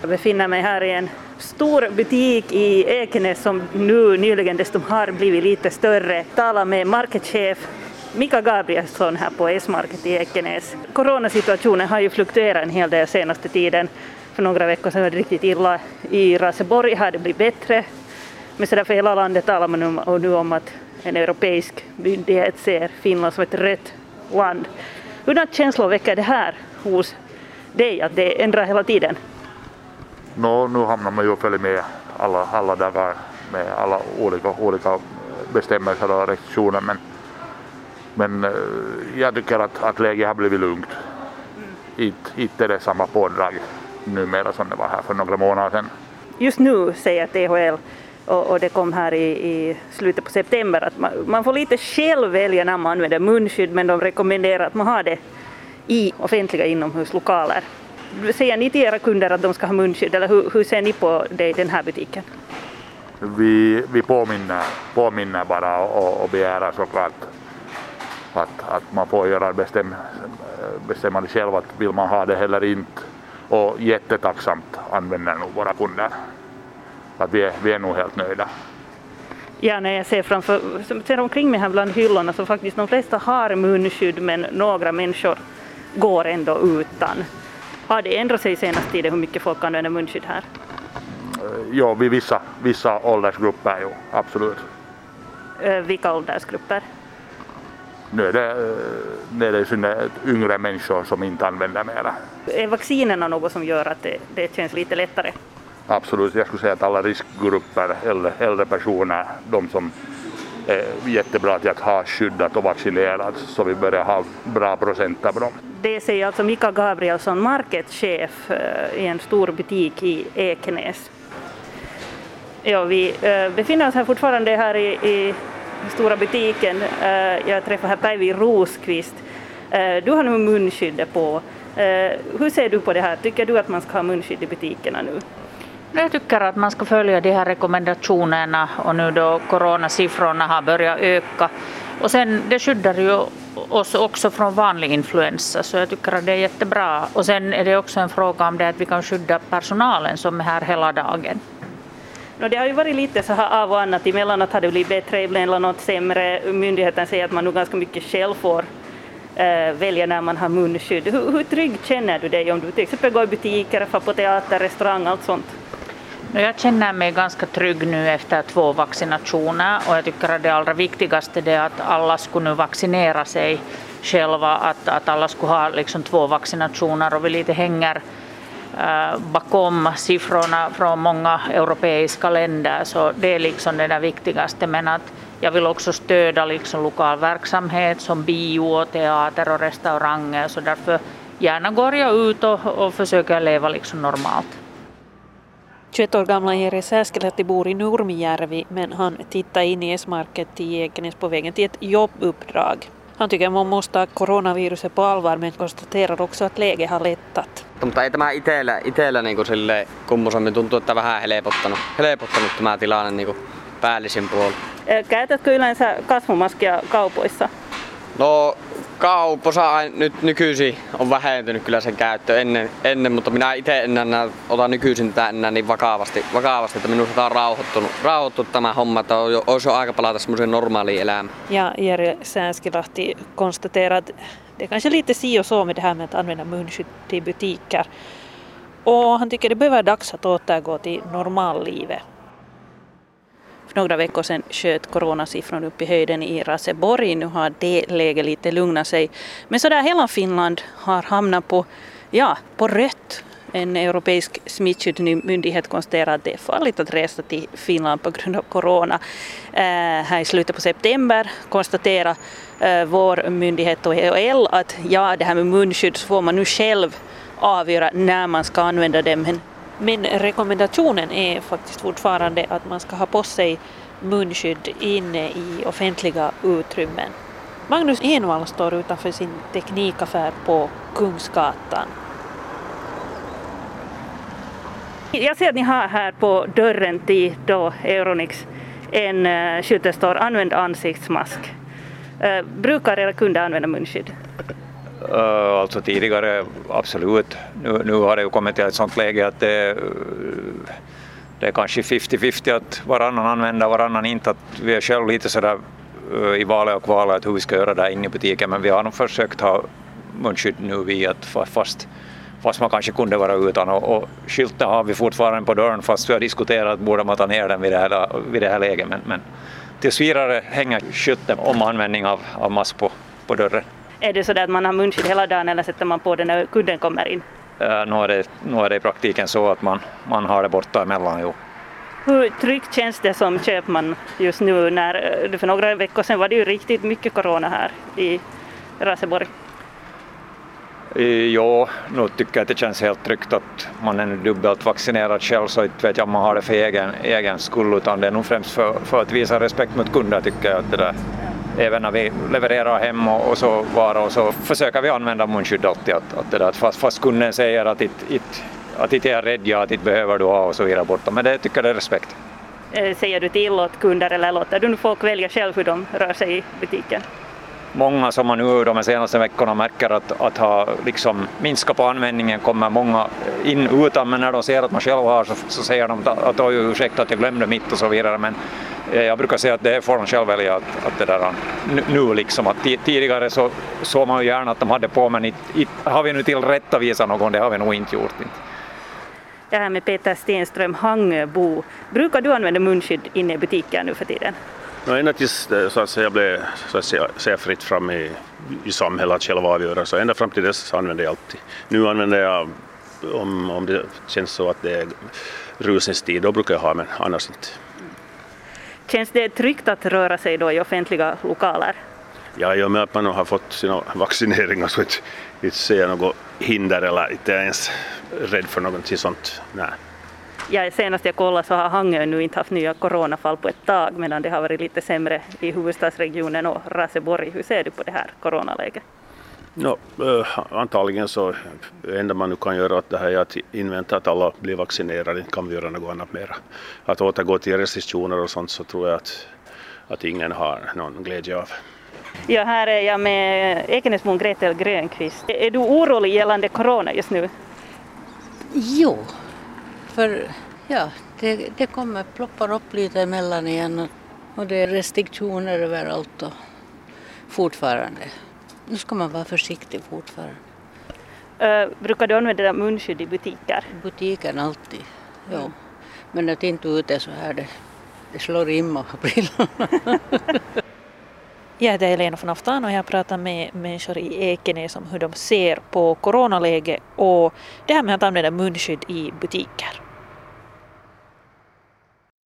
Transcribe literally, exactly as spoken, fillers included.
Jag befinner mig här i en stor butik i Ekenäs som nu nyligen dessutom har blivit lite större. Talar med marketchef Mika Gabrielsson här på S-market i Ekenäs. Coronasituationen har ju fluktuerat en hel del senaste tiden. För några veckor sedan var det riktigt illa i Raseborg, har det blivit bättre. Men sedan för hela landet talar man nu, nu om att en europeisk myndighet ser Finland som ett rött land. Hurdana känslor väcker det här hos dig att det ändrar hela tiden? No, nu hamnar man ju och följer med alla, alla dagar med alla olika, olika bestämmelser och restriktioner. Men, men jag tycker att, att läget har blivit lugnt. Mm. Inte är det samma pådrag numera som det var här för några månader sedan. Just nu säger T H L, och, och det kom här i, i slutet på september, att man, man får lite själv välja när man använder munskydd, men de rekommenderar att man har det i offentliga inomhuslokaler. Säger ni till era kunder att de ska ha munskydd, eller hur, hur ser ni på det i den här butiken? Vi, vi påminner, påminner bara och, och begär såklart att, att man får göra bestäm, bestämmande själv att vill man ha det eller inte. Och jättetacksamt använder nog våra kunder. Att vi är, vi är nog helt nöjda. Ja, när jag ser, framför, ser omkring mig här bland hyllorna så faktiskt de flesta har munskydd, men några människor går ändå utan. Har det ändrat sig senaste tiden hur mycket folk använder munskydd här? Ja, vid vissa, vissa åldersgrupper, jo, absolut. Vilka åldersgrupper? Nu är det, det är det synnerhet yngre människor som inte använder mera. Är vaccinerna något som gör att det, det känns lite lättare? Absolut, jag skulle säga att alla riskgrupper, äldre, äldre personer, de som är jättebra till att ha skyddat och vaccinerat, så vi börjar ha bra procent av dem. Det säger alltså Mika Gabrielsson, marketchef i en stor butik i Ekenäs. Ja, vi befinner oss här fortfarande här i, i stora butiken. Jag träffar här Päivi Rosqvist. Du har nu munskyddet på. Hur ser du på det här? Tycker du att man ska ha munskydd i butikerna nu? Jag tycker att man ska följa de här rekommendationerna, och nu då coronasiffrorna har börjat öka. Och sen det skyddar ju oss också från vanlig influensa, så jag tycker att det är jättebra. Och sen är det också en fråga om det att vi kan skydda personalen som är här hela dagen. No, det har ju varit lite så här av och annat. Emellanåt har det blivit bättre, ibland något sämre. Myndigheten säger att man nu ganska mycket själv får äh, välja när man har munskydd. Hur, hur trygg känner du dig om du till exempel går i butiker, får på teater, restaurang, allt sånt? Jag känner mig ganska trygg nu efter två vaccinationer, och jag tycker att det allra viktigaste är att alla skulle nu vaccinera sig själva, att, att alla skulle ha liksom två vaccinationer, och vi lite hänger äh, bakom siffrorna från många europeiska länder, så det är liksom det där viktigaste. Men att jag vill också stödja liksom lokal verksamhet som bio, teater och restauranger, så därför gärna går jag ut och, och försöker leva liksom normalt. tjugoett år gamla Jere Sääskelehti bor i Nurmijärvi, men han tittar in i S-market i Ekenäs på vägen till ett jobbuppdrag. Han tycker man måste ta coronaviruset på allvar, men konstaterar också att läge har lättat. Mutta ei tämä itsellä, itsellä niin kuin sille kummusammin tuntuu, että vähän helpottanut, helpottanut tämä tilanne niin kuin päällisin puolin. Käytätkö yleensä kasvomaskia kaupoissa? No kaupoissa nyt nykyisin on vähentynyt kyllä sen käyttö ennen, ennen mutta minä itse enää otan nykyisin tätä enää niin vakavasti, vakavasti että minusta on rauhoittunut, rauhoittunut tämä homma, että olisi jo aika palata semmoiseen normaaliin elämään. Ja Jere Sääskelehti konstaterar att det är kanske lite si och så med det här med att använda munskydd i butiker. Och han tycker det behöver dags att återgå till normallivet. För några veckor sedan sköt coronasiffrorna upp i höjden i Raseborg. Nu har det läget lite lugnat sig. Men så där hela Finland har hamnat på, ja, på rött. En europeisk smittskyddsmyndighet konstaterar att det är farligt att resa till Finland på grund av corona. Äh, här i slutet på september konstaterar äh, vår myndighet T H L att ja, det här med munskydd så får man nu själv avgöra när man ska använda dem. Men Men rekommendationen är faktiskt fortfarande att man ska ha på sig munskydd inne i offentliga utrymmen. Magnus Envall står utanför sin teknikaffär på Kungsgatan. Jag ser att ni har här på dörren till då Euronics en skylt där står använd ansiktsmask. Brukar era kunder använda munskydd? Uh, alltså tidigare, absolut. Nu, nu har det ju kommit till ett sånt läge att det, det är kanske femtio femtio att varannan använder, varannan inte. Att vi är själv lite sådär uh, i valet och kvalet hur vi ska göra där inne i butiken. Men vi har nog försökt ha munskydd nu vid att fast, fast man kanske kunde vara utan. Och, och skylten har vi fortfarande på dörren fast vi har diskuterat att borde man ta ner den vid det här, vid det här läget. Men, men tills vidare hänger skylten om användning av, av mask på, på dörren. Är det så att man har munskydd hela dagen eller sätter man på den när kunden kommer in? Uh, nu, är det, nu är det i praktiken så att man, man har det borta emellan. Jo. Hur tryggt känns det som köpman just nu när för några veckor sedan var det ju riktigt mycket corona här i Raseborg? Jo, nu tycker jag att det känns helt tryggt att man är dubbelt vaccinerad själv så inte vet jag om man har det för egen, egen skull utan det är nog främst för, för att visa respekt mot kunder tycker jag att det där. Även när vi levererar hem och, och så vara och så försöker vi använda munskydd alltid att, att det där, fast, fast kunden säger att it, it, att inte är rädd, ja, att inte behöver du ha och så vidare borta. Men det tycker jag är respekt. Säger du till åt kunder eller låter du folk välja själv hur de rör sig i butiken? Många som man nu de senaste veckorna märker att, att ha liksom minskat på användningen kommer många in utan men när de ser att man själv har så, så säger de att oj ursäkta att jag glömde mitt och så vidare men jag brukar säga att det får de själv välja att, att det där nu liksom att tidigare så såg man ju gärna att de hade på men it, it, har vi nu till rätta visa någon det har vi nog inte gjort. Inte. Det här med Peter Stenström, Hangöbo. Brukar du använda munskydd inne i butiken nu för tiden? No, ända tills så att säga blev så att säga, säga fritt fram i, i samhället att själva avgöra så ända fram till dess så använder jag alltid. Nu använder jag om, om det känns så att det är rusningstid då brukar jag ha men annars inte. Känns det tryggt att röra sig då i offentliga lokaler? Ja, i och med att man har fått sina vaccineringar så inte, inte ser jag något hinder eller inte ens rädd för någonting sånt. Nej. Ja, senast jag kollade så har Hangö nu inte haft nya coronafall på ett tag medan det har varit lite sämre i huvudstadsregionen och Raseborg. Hur ser du på det här coronaläget? No, äh, antagligen så det enda man nu kan göra att det här är att invänta att alla blir vaccinerade, kan vi göra något annat mer. Att återgå till restriktioner och sånt så tror jag att, att ingen har någon glädje av. Ja, här är jag med Ekenäsbon Gretel Grönqvist. Är du orolig gällande corona just nu? Jo, för ja, det, det kommer ploppar upp lite emellan igen och, och det är restriktioner överallt och fortfarande. Nu ska man vara försiktig fortfarande. Uh, brukar du använda munskydd i butiker? Butiken alltid, ja. Mm. Men att inte ute så här, det, det slår in och brillorna. Jag heter Elena von Aftan och jag pratar med människor i Ekenäs om hur de ser på coronaläget och det här med att använda munskydd i butiker.